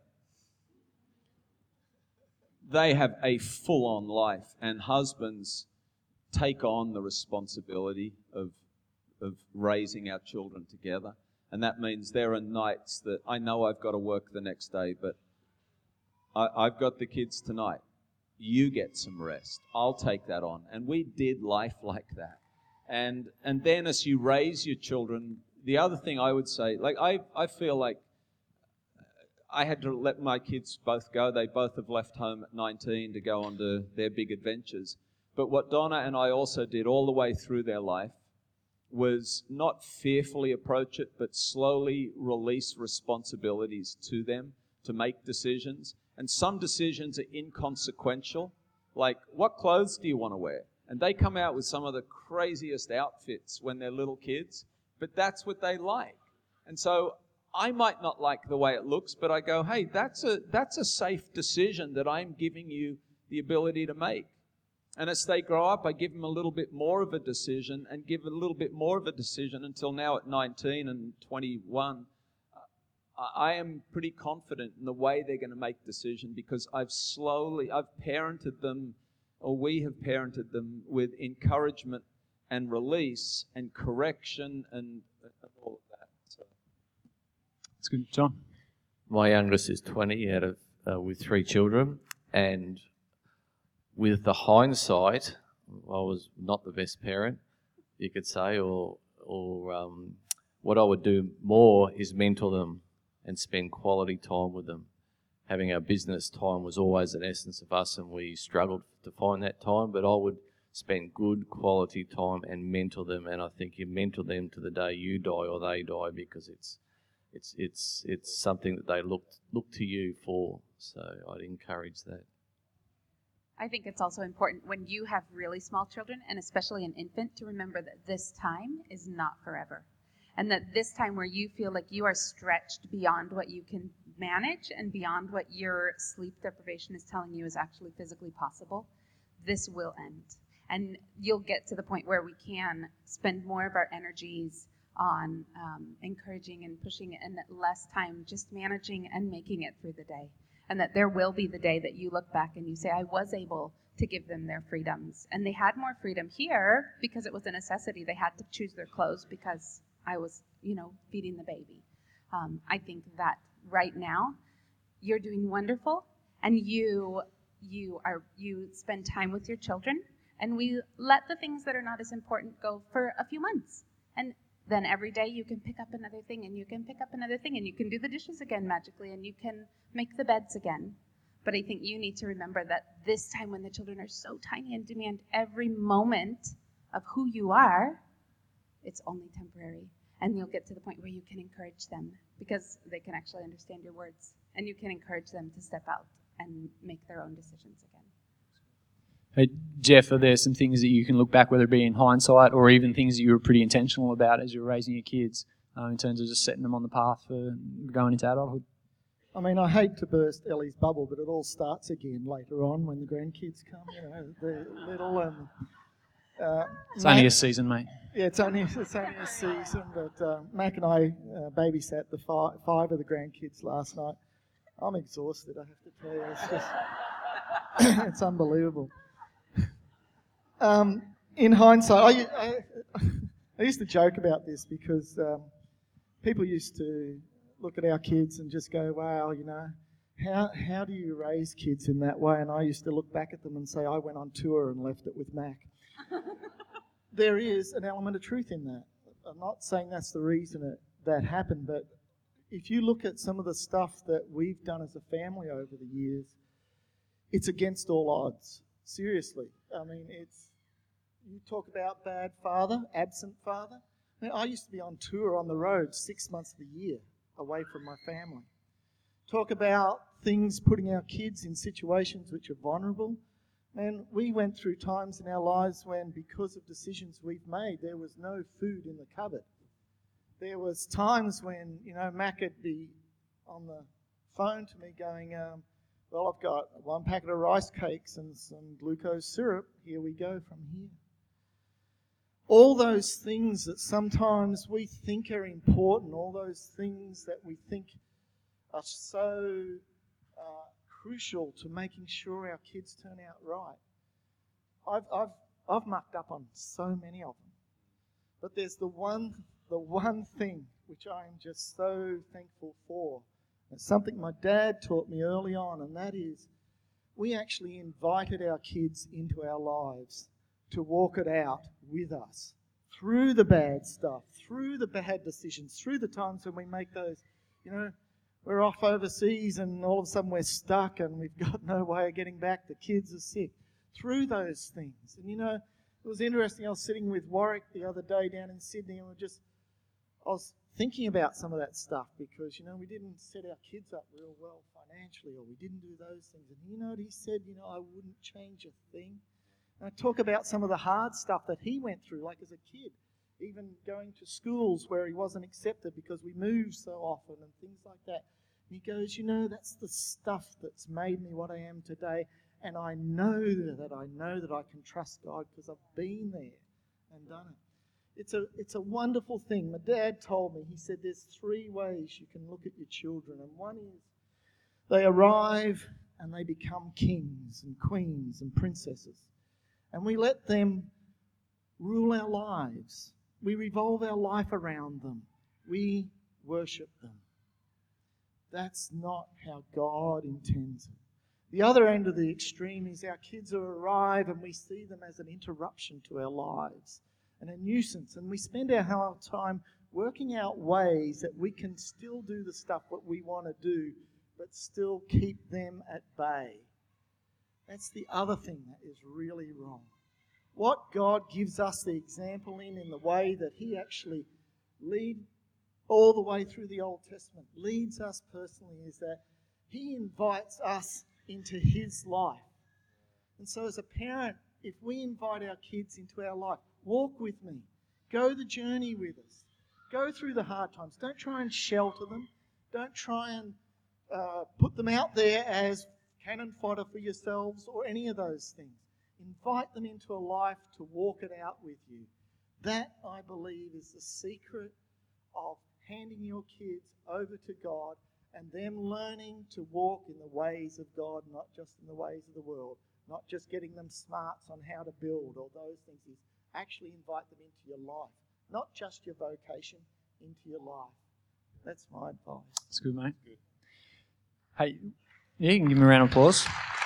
They have a full-on life, and husbands take on the responsibility of of raising our children together. And that means there are nights that I know I've got to work the next day, but I, I've got the kids tonight. You get some rest. I'll take that on. And we did life like that. And and then as you raise your children, the other thing I would say, like I, I feel like I had to let my kids both go. They both have left home at nineteen to go on to their big adventures. But what Donna and I also did all the way through their life was not fearfully approach it, but slowly release responsibilities to them to make decisions. And some decisions are inconsequential, like what clothes do you want to wear? And they come out with some of the craziest outfits when they're little kids, but that's what they like. And so I might not like the way it looks, but I go, hey, that's a that's a safe decision that I'm giving you the ability to make. And as they grow up, I give them a little bit more of a decision and give a little bit more of a decision until now at nineteen and twenty-one. I am pretty confident in the way they're going to make decisions because I've slowly, I've parented them, or we have parented them with encouragement and release and correction and, and all of that. So. That's good. John? My youngest is twenty out of uh, with three children, and with the hindsight, I was not the best parent, you could say, or or um, what I would do more is mentor them and spend quality time with them. Having our business time was always an essence of us, and we struggled to find that time, but I would spend good quality time and mentor them, and I think you mentor them to the day you die or they die, because it's it's it's it's something that they look look to you for. So I'd encourage that. I think it's also important when you have really small children, and especially an infant, to remember that this time is not forever. And that this time where you feel like you are stretched beyond what you can manage and beyond what your sleep deprivation is telling you is actually physically possible, this will end. And you'll get to the point where we can spend more of our energies on um, encouraging and pushing, and less time just managing and making it through the day. And that there will be the day that you look back and you say, I was able to give them their freedoms. And they had more freedom here because it was a necessity. They had to choose their clothes because I was, you know, feeding the baby. Um, I think that right now you're doing wonderful, and you you are you spend time with your children, and we let the things that are not as important go for a few months. And then every day you can pick up another thing, and you can pick up another thing, and you can do the dishes again magically, and you can make the beds again. But I think you need to remember that this time when the children are so tiny and demand every moment of who you are, it's only temporary. And you'll get to the point where you can encourage them because they can actually understand your words, and you can encourage them to step out and make their own decisions again. Hey, Jeff, are there some things that you can look back, whether it be in hindsight or even things that you were pretty intentional about as you were raising your kids, uh, in terms of just setting them on the path for going into adulthood? I mean, I hate to burst Ellie's bubble, but it all starts again later on when the grandkids come. You know, they're little and... Uh, it's Mac, only a season, mate. Yeah, it's only it's only a season. But uh, Mac and I uh, babysat the five, five of the grandkids last night. I'm exhausted, I have to tell you. It's just it's unbelievable. Um, in hindsight, I, I, I used to joke about this because um, people used to look at our kids and just go, "Wow, you know, how how do you raise kids in that way?" And I used to look back at them and say, "I went on tour and left it with Mac." There is an element of truth in that. I'm not saying that's the reason it, that happened, but if you look at some of the stuff that we've done as a family over the years, it's against all odds. Seriously. I mean, it's, you talk about bad father, absent father. I mean, I used to be on tour on the road six months of the year away from my family. Talk about things putting our kids in situations which are vulnerable. And we went through times in our lives when, because of decisions we've made, there was no food in the cupboard. There was times when, you know, Mac would be on the phone to me going, um, well, I've got one packet of rice cakes and some glucose syrup. Here we go from here. All those things that sometimes we think are important, all those things that we think are so uh, crucial to making sure our kids turn out right. I've I've I've mucked up on so many of them, but there's the one the one thing which I'm just so thankful for. It's something my dad taught me early on, and that is, we actually invited our kids into our lives to walk it out with us through the bad stuff, through the bad decisions, through the times when we make those, you know. We're off overseas and all of a sudden we're stuck and we've got no way of getting back. The kids are sick. through those things. And you know, it was interesting. I was sitting with Warwick the other day down in Sydney, and we just, I was thinking about some of that stuff because, you know, we didn't set our kids up real well financially, or we didn't do those things. And you know what he said? You know, I wouldn't change a thing. And I talk about some of the hard stuff that he went through, like as a kid, even going to schools where he wasn't accepted because we moved so often and things like that. And he goes, you know, that's the stuff that's made me what I am today. And I know that I know that I can trust God because I've been there and done it. It's a it's a wonderful thing. My dad told me, he said there's three ways you can look at your children. And one is they arrive and they become kings and queens and princesses. And we let them rule our lives. We revolve our life around them. We worship them. That's not how God intends it. The other end of the extreme is our kids arrive and we see them as an interruption to our lives and a nuisance. And we spend our whole time working out ways that we can still do the stuff that we want to do, but still keep them at bay. That's the other thing that is really wrong. What God gives us the example in, in the way that He actually lead all the way through the Old Testament, leads us personally, is that He invites us into His life. And so as a parent, if we invite our kids into our life, walk with me, go the journey with us, go through the hard times. Don't try and shelter them. Don't try and uh, put them out there as cannon fodder for yourselves or any of those things. Invite them into a life to walk it out with you. That, I believe, is the secret of handing your kids over to God and them learning to walk in the ways of God, not just in the ways of the world, not just getting them smarts on how to build or those things. Is actually invite them into your life, not just your vocation, into your life. That's my advice. That's good, mate. Good. Hey, yeah, you can give me a round of applause.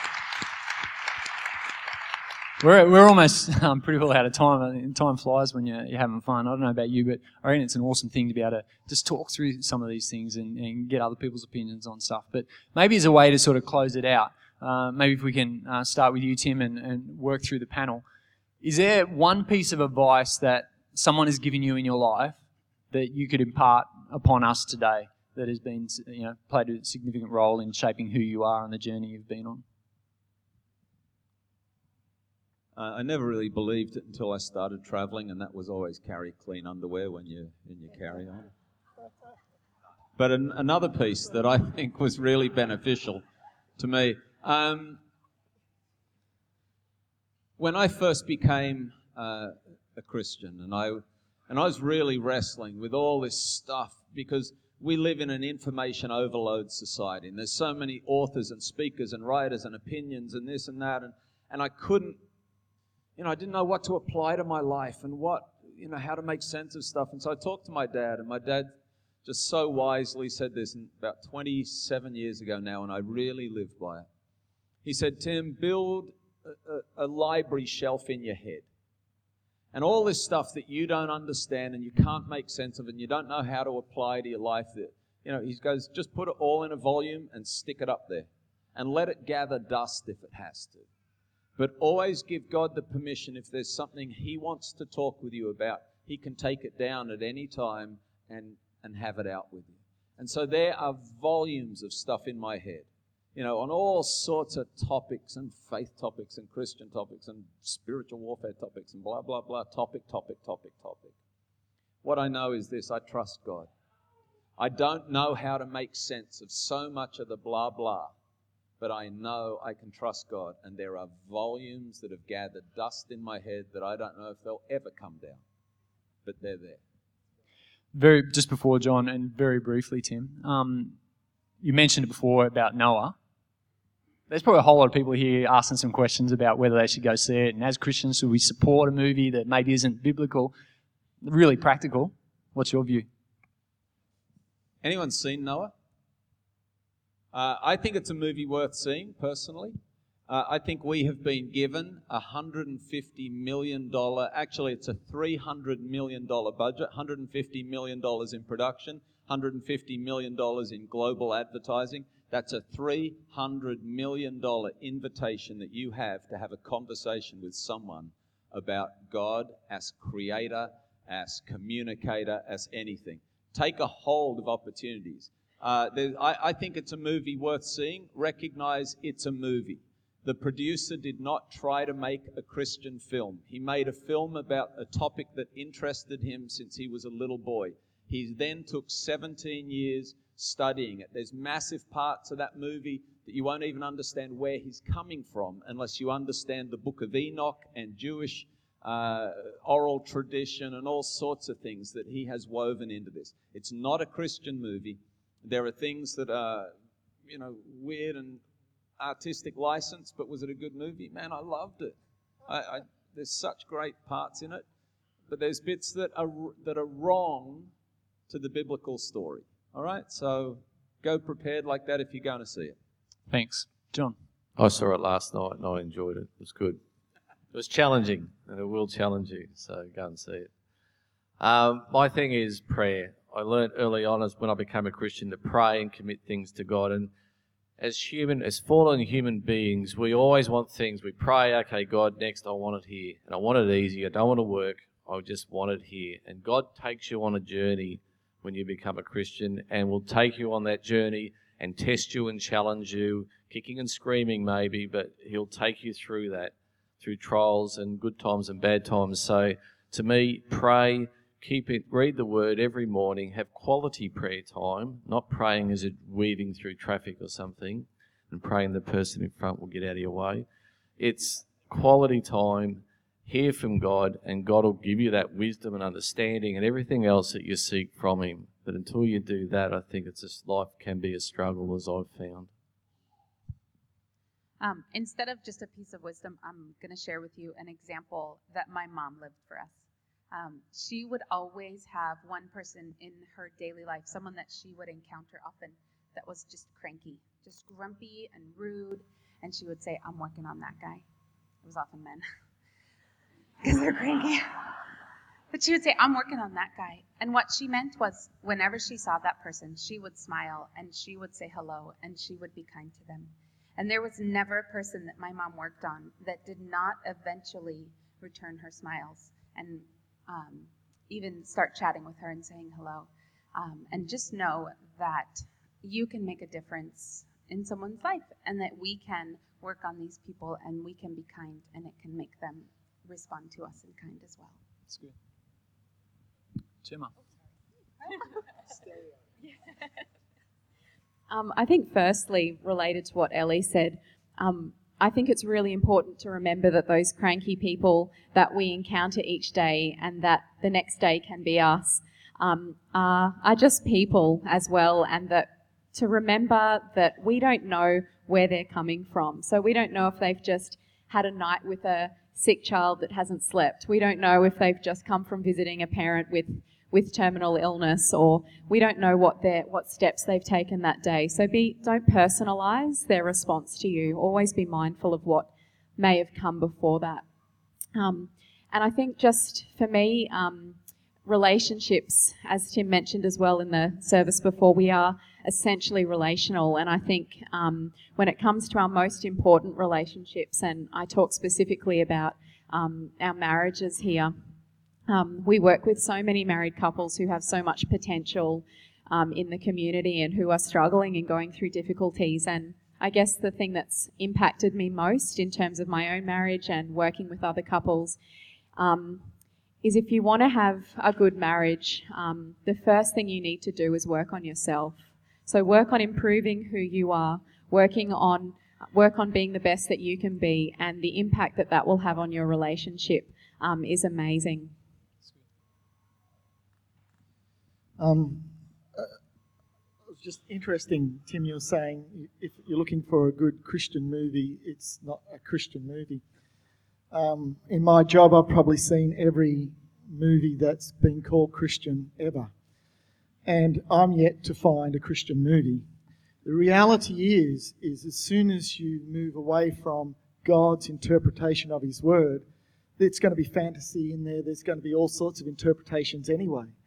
We're we're almost um, pretty well out of time. I think time flies when you're, you're having fun. I don't know about you, but I reckon it's an awesome thing to be able to just talk through some of these things and, and get other people's opinions on stuff. But maybe as a way to sort of close it out, uh, maybe if we can uh, start with you, Tim, and, and work through the panel. Is there one piece of advice that someone has given you in your life that you could impart upon us today that has been, you know, played a significant role in shaping who you are and the journey you've been on? Uh, I never really believed it until I started travelling, and that was always carry clean underwear when you in your carry-on. But an, another piece that I think was really beneficial to me, um, when I first became uh, a Christian, and I and I was really wrestling with all this stuff because we live in an information overload society, and there's so many authors and speakers and writers and opinions and this and that, and, and I couldn't. You know, I didn't know what to apply to my life and what, you know, how to make sense of stuff. And so I talked to my dad, and my dad just so wisely said this about twenty-seven years ago now, and I really live by it. He said, Tim, build a, a, a library shelf in your head. And all this stuff that you don't understand and you can't make sense of and you don't know how to apply to your life, that, you know, he goes, just put it all in a volume and stick it up there and let it gather dust if it has to. But always give God the permission if there's something He wants to talk with you about. He can take it down at any time and, and have it out with you. And so there are volumes of stuff in my head, you know, on all sorts of topics and faith topics and Christian topics and spiritual warfare topics and blah, blah, blah, topic, topic, topic, topic. What I know is this: I trust God. I don't know how to make sense of so much of the blah, blah. But I know I can trust God, and there are volumes that have gathered dust in my head that I don't know if they'll ever come down, but they're there. Very just before John, and very briefly, Tim, um, you mentioned it before about Noah. There's probably a whole lot of people here asking some questions about whether they should go see it, and as Christians, should we support a movie that maybe isn't biblical, really practical? What's your view? Anyone seen Noah? Uh, I think it's a movie worth seeing, personally. Uh, I think we have been given a one hundred fifty million dollars, actually it's a three hundred million dollars budget, one hundred fifty million dollars in production, one hundred fifty million dollars in global advertising. That's a three hundred million dollars invitation that you have to have a conversation with someone about God as creator, as communicator, as anything. Take a hold of opportunities. Uh, there, I, I think it's a movie worth seeing. Recognize it's a movie. The producer did not try to make a Christian film. He made a film about a topic that interested him since he was a little boy. He then took seventeen years studying it. There's massive parts of that movie that you won't even understand where he's coming from unless you understand the Book of Enoch and Jewish uh, oral tradition and all sorts of things that he has woven into this. It's not a Christian movie. There are things that are, you know, weird and artistic license, but was it a good movie? Man, I loved it. I, I, there's such great parts in it, but there's bits that are that are wrong to the biblical story. All right, so go prepared like that if you're going to see it. Thanks. John? I saw it last night and I enjoyed it. It was good. It was challenging, and it will challenge you, so go and see it. Um, my thing is prayer. I learned early on as when I became a Christian to pray and commit things to God. And as human, as fallen human beings, we always want things. We pray, okay, God, next I want it here. And I want it easy. I don't want to work. I just want it here. And God takes you on a journey when you become a Christian, and will take you on that journey and test you and challenge you, kicking and screaming maybe, but he'll take you through that, through trials and good times and bad times. So to me, pray, keep it, read the word every morning, have quality prayer time, not praying as it weaving through traffic or something and praying the person in front will get out of your way. It's quality time. Hear from God, and God will give you that wisdom and understanding and everything else that you seek from him. But until you do that, I think it's just life can be a struggle, as I've found. Um, instead of just a piece of wisdom, I'm going to share with you an example that my mom lived for us. Um, she would always have one person in her daily life, someone that she would encounter often, that was just cranky, just grumpy and rude. And she would say, I'm working on that guy. It was often men. Because they're cranky. But she would say, I'm working on that guy. And what she meant was whenever she saw that person, she would smile and she would say hello and she would be kind to them. And there was never a person that my mom worked on that did not eventually return her smiles and um, even start chatting with her and saying hello. Um, and just know that you can make a difference in someone's life and that we can work on these people and we can be kind and it can make them respond to us in kind as well. That's good. Gemma. um, I think firstly, related to what Ellie said, um, I think it's really important to remember that those cranky people that we encounter each day and that the next day can be us um, are, are just people as well, and that to remember that we don't know where they're coming from. So we don't know if they've just had a night with a sick child that hasn't slept. We don't know if they've just come from visiting a parent with, with terminal illness, or we don't know what their what steps they've taken that day. So be don't personalise their response to you. Always be mindful of what may have come before that. Um, and I think just for me, um, relationships, as Tim mentioned as well in the service before, we are essentially relational. And I think um, when it comes to our most important relationships, and I talk specifically about um, our marriages here, um, we work with so many married couples who have so much potential um, in the community and who are struggling and going through difficulties. And I guess the thing that's impacted me most in terms of my own marriage and working with other couples um, is if you want to have a good marriage, um, the first thing you need to do is work on yourself. So work on improving who you are, working on work on being the best that you can be, and the impact that that will have on your relationship um, is amazing. Um, uh, it was just interesting, Tim, you were saying if you're looking for a good Christian movie, it's not a Christian movie. Um, in my job, I've probably seen every movie that's been called Christian ever. And I'm yet to find a Christian movie. The reality is, is as soon as you move away from God's interpretation of His Word, there's going to be fantasy in there, there's going to be all sorts of interpretations anyway.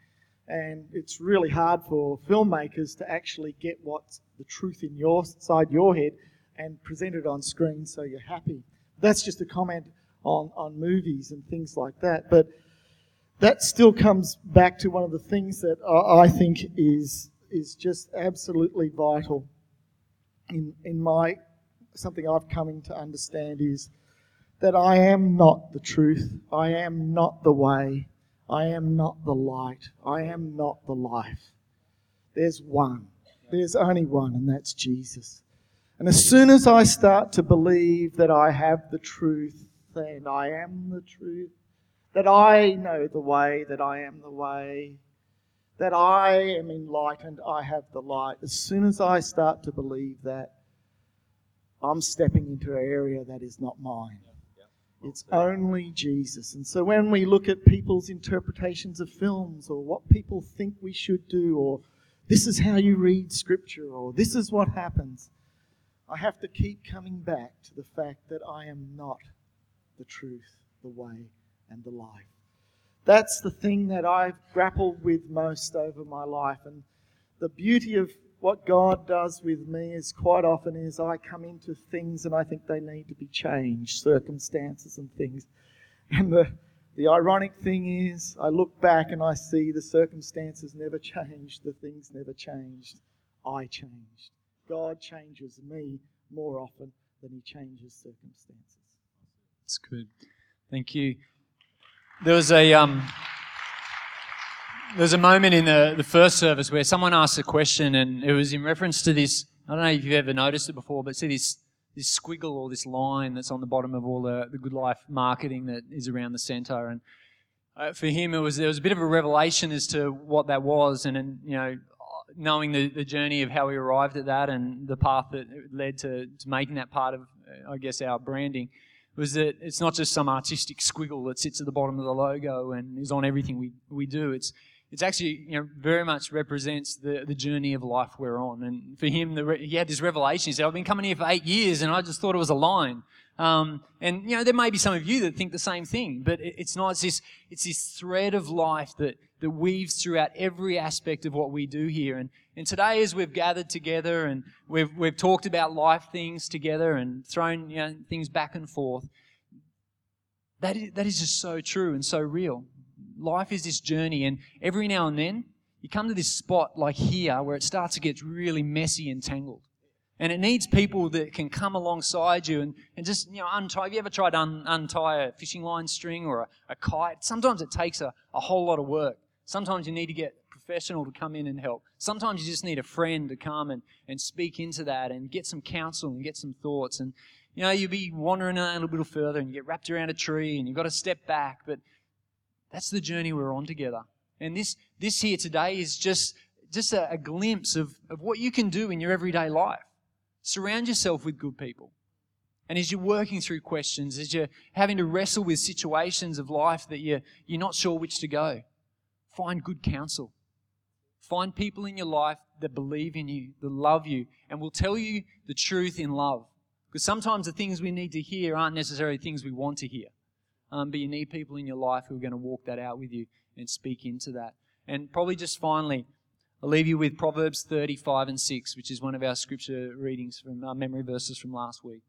And it's really hard for filmmakers to actually get what's the truth in your side your head and present it on screen so you're happy. That's just a comment on, on movies and things like that. But that still comes back to one of the things that I, I think is is just absolutely vital in in my something I've come to understand is that I am not the truth. I am not the way. I am not the light. I am not the life. There's one. There's only one, and that's Jesus. And as soon as I start to believe that I have the truth, and I am the truth, that I know the way, that I am the way, that I am enlightened, I have the light. As soon as I start to believe that, I'm stepping into an area that is not mine. It's only Jesus. And so when we look at people's interpretations of films or what people think we should do or this is how you read Scripture or this is what happens, I have to keep coming back to the fact that I am not the truth, the way, and the life. That's the thing that I've grappled with most over my life. And the beauty of what God does with me is quite often is I come into things and I think they need to be changed, circumstances and things. And the, the ironic thing is I look back and I see the circumstances never changed, the things never changed. I changed. God changes me more often than He changes circumstances. That's good. Thank you. There was a... um. There was a moment in the, the first service where someone asked a question and it was in reference to this, I don't know if you've ever noticed it before, but see this this squiggle or this line that's on the bottom of all the, the Good Life marketing that is around the centre. And uh, for him, it was there was a bit of a revelation as to what that was and, and you know, knowing the, the journey of how we arrived at that and the path that led to, to making that part of, I guess, our branding. Was that it's not just some artistic squiggle that sits at the bottom of the logo and is on everything we, we do. It's It's actually, you know, very much represents the, the journey of life we're on. And for him, the re- he had this revelation. He said, I've been coming here for eight years and I just thought it was a line. Um, and, you know, there may be some of you that think the same thing, but it, it's not. It's this, it's this thread of life that, that weaves throughout every aspect of what we do here. And, and today as we've gathered together and we've, we've talked about life things together and thrown, you know, things back and forth, that is, that is just so true and so real. Life is this journey, and every now and then you come to this spot like here where it starts to get really messy and tangled. And it needs people that can come alongside you and, and just, you know, untie. Have you ever tried to un, untie a fishing line string or a, a kite? Sometimes it takes a, a whole lot of work. Sometimes you need to get a professional to come in and help. Sometimes you just need a friend to come and, and speak into that and get some counsel and get some thoughts. And, you know, you'll be wandering a little bit further and you get wrapped around a tree and you've got to step back. But that's the journey we're on together. And this this here today is just, just a, a glimpse of, of what you can do in your everyday life. Surround yourself with good people. And as you're working through questions, as you're having to wrestle with situations of life that you're, you're not sure which to go, find good counsel. Find people in your life that believe in you, that love you, and will tell you the truth in love. Because sometimes the things we need to hear aren't necessarily things we want to hear. Um, but you need people in your life who are going to walk that out with you and speak into that. And probably just finally, I'll leave you with Proverbs thirty-five and six, which is one of our scripture readings from our memory verses from last week.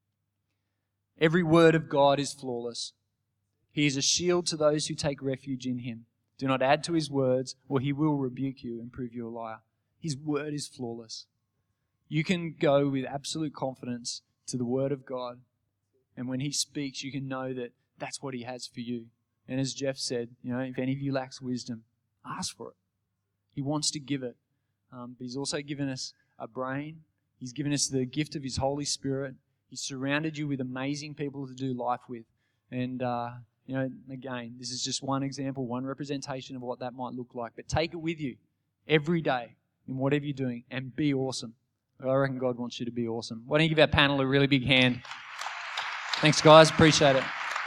Every word of God is flawless. He is a shield to those who take refuge in Him. Do not add to His words, or He will rebuke you and prove you a liar. His word is flawless. You can go with absolute confidence to the Word of God, and when He speaks, you can know that that's what He has for you. And as Jeff said, you know, if any of you lacks wisdom, ask for it. He wants to give it. Um, but He's also given us a brain. He's given us the gift of His Holy Spirit. He's surrounded you with amazing people to do life with. And, uh, you know, again, this is just one example, one representation of what that might look like. But take it with you every day in whatever you're doing and be awesome. I reckon God wants you to be awesome. Why don't you give our panel a really big hand? Thanks, guys. Appreciate it.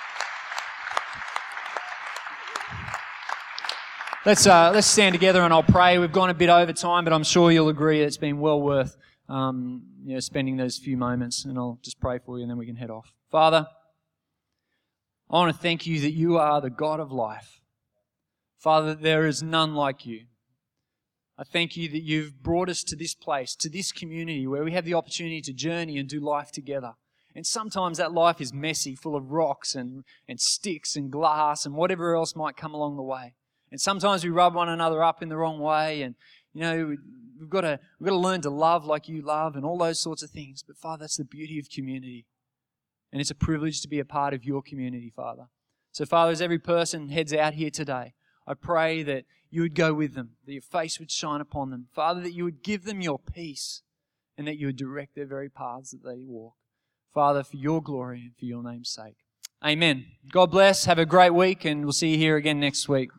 Let's uh, let's stand together and I'll pray. We've gone a bit over time, but I'm sure you'll agree it's been well worth um, you know, spending those few moments. And I'll just pray for you and then we can head off. Father, I want to thank you that you are the God of life. Father, there is none like you. I thank you that you've brought us to this place, to this community where we have the opportunity to journey and do life together. And sometimes that life is messy, full of rocks and, and sticks and glass and whatever else might come along the way. And sometimes we rub one another up in the wrong way, and you know, we've got to we've got to learn to love like you love and all those sorts of things. But Father, that's the beauty of community. And it's a privilege to be a part of your community, Father. So Father, as every person heads out here today, I pray that you would go with them, that your face would shine upon them. Father, that you would give them your peace and that you would direct their very paths that they walk. Father, for your glory and for your name's sake. Amen. God bless. Have a great week, and we'll see you here again next week.